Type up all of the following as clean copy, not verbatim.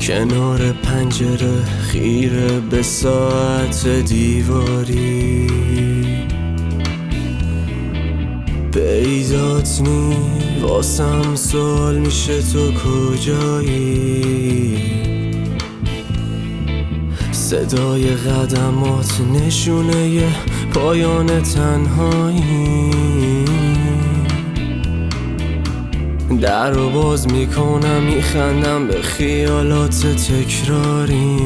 کنار پنجره خیره به ساعت دیواری، پیدات نی واسم سوال میشه تو کجایی. صدای قدمات نشونه ی پایان تنهایی، در رو باز میکنم میخندم به خیالات تکراری.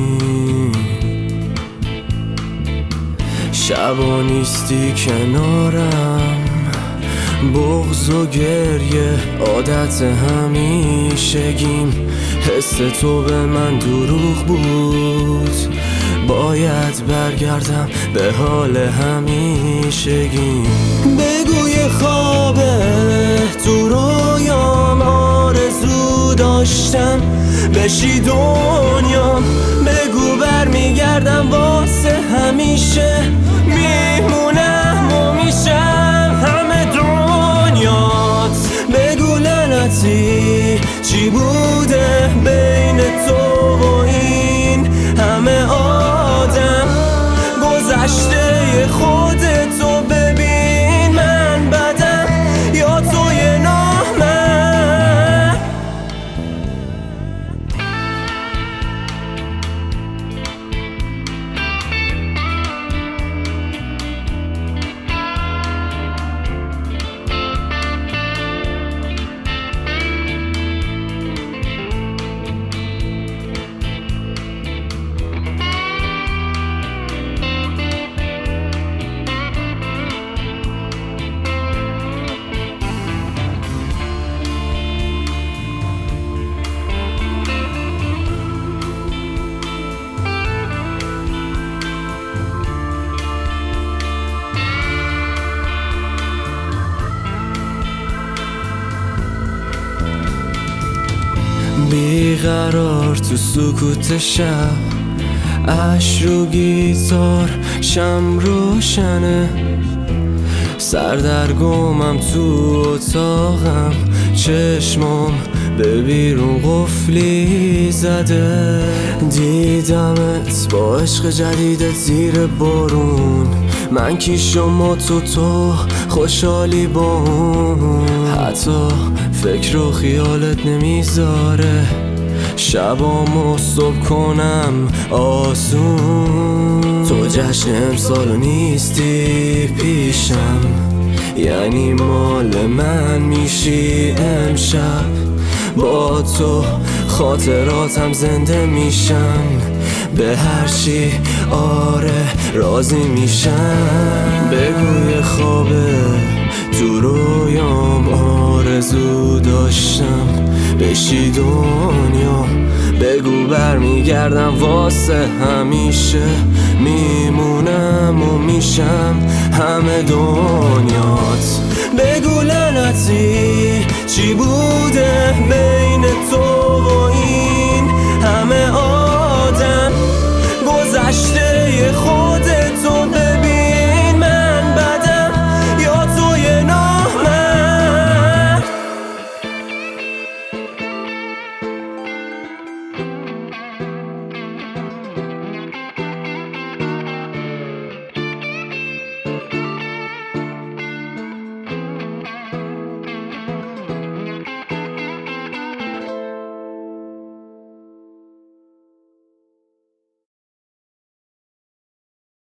شبا نیستی کنارم، بغض و گریه عادت همیشگیم. حس تو به من دروغ بود، باید برگردم به حال همیشگیم. بگو یه خوابه تو رویام، آرزو داشتم بشی دنیام. بگو برمیگردم واسه همیشه، میمونم و میشم همه دنیات. بگو لعنتی چی بوده بین تو و این همه آدم. گذشته خودتو ببین، من بدم یا توی نامم. بیقرار تو سکوت شب، عشق رو گیتار شم روشنه. سردرگمم تو اتاقم، چشمام به بیرون قفلی زده. دیدمت با عشق جدیدت زیر بارون، من کی شما تو خوشحالی با اون. حتی فکر و خیالت نمیذاره شبامو صبح کنم آسون. تو جشن امسالو نیستی پیشم، یعنی مال من میشی امشب. با تو خاطراتم زنده میشن، به هر چی آره راضی میشن. بگو یه خوابه تو رویام، آرزو داشتم بشی دنیا. بگو برمیگردم واسه همیشه، میمونم و میشم همه دنیا.